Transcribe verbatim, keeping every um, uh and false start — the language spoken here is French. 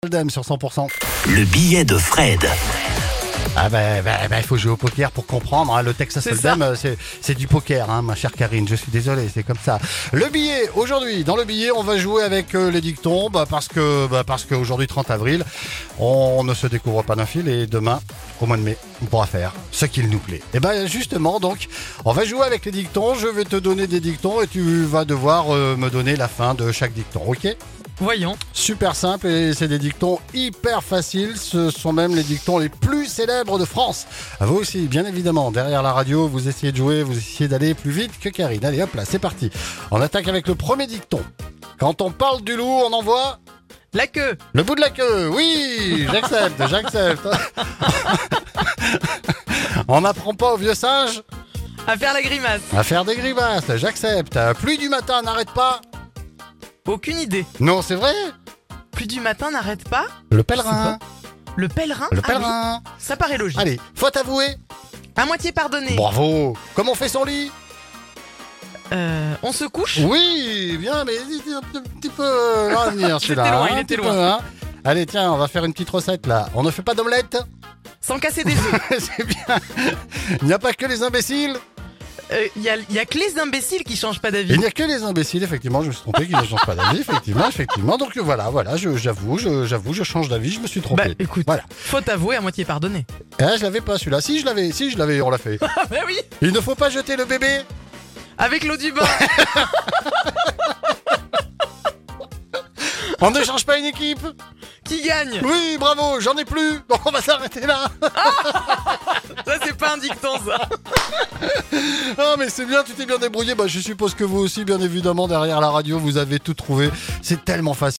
Dame sur cent pour cent. Le billet de Fred. Ah ben, ben, ben, il faut jouer au poker pour comprendre, hein. Le Texas Hold'em, c'est, c'est du poker, hein, ma chère Karine, je suis désolé, c'est comme ça. Le billet, aujourd'hui, dans le billet, on va jouer avec euh, les dictons, bah, parce que bah, parce qu'aujourd'hui, trente avril, on ne se découvre pas d'un fil et demain, au mois de mai, on pourra faire ce qu'il nous plaît. Et ben justement, donc, on va jouer avec les dictons, je vais te donner des dictons et tu vas devoir euh, me donner la fin de chaque dicton, ok ? Voyons. Super simple et c'est des dictons hyper faciles. Ce sont même les dictons les plus célèbres de France. À vous aussi, bien évidemment. Derrière la radio, vous essayez de jouer, vous essayez d'aller plus vite que Karine. Allez hop là, c'est parti. On attaque avec le premier dicton. Quand on parle du loup, on envoie La queue. le bout de la queue. Oui, j'accepte, j'accepte. On n'apprend pas au vieux singe À faire la grimace. à faire des grimaces. J'accepte. Pluie du matin, n'arrête pas. Aucune idée. Non, c'est vrai. Plus du matin n'arrête pas. Le pèlerin. Le pèlerin. Le Ah oui, pèlerin. ça paraît logique. Allez, faute avouée. À moitié pardonné. Bravo. Comment on fait son lit? Euh, on se couche. Oui, bien, mais il était un petit- petit peu euh, loin à venir Il celui-là. était loin, hein, il un était petit loin. peu, hein. Allez, tiens, on va faire une petite recette là. On ne fait pas d'omelette. Sans casser des œufs. C'est bien. Il n'y a pas que les imbéciles. Il y, a, y a que les imbéciles qui changent pas d'avis. Il n'y a que les imbéciles, effectivement. Je me suis trompé, qui ne changent pas d'avis, effectivement, effectivement. Donc voilà, voilà, je- j'avoue, je, j'avoue, je change d'avis, je me suis trompé. Bah écoute, Voilà. faute avouée à moitié pardonnée. Ah, je l'avais pas celui-là. Si, je l'avais, si, je l'avais, on l'a fait. Ah bah oui. Il ne faut pas jeter le bébé. Avec l'eau du bain. On ne change pas une équipe. Qui gagne. Oui, bravo, j'en ai plus. Bon, on va s'arrêter là. Ça c'est pas un dicton ça. Ah mais c'est bien, tu t'es bien débrouillé. Bah je suppose que vous aussi, bien évidemment, derrière la radio, vous avez tout trouvé. C'est tellement facile.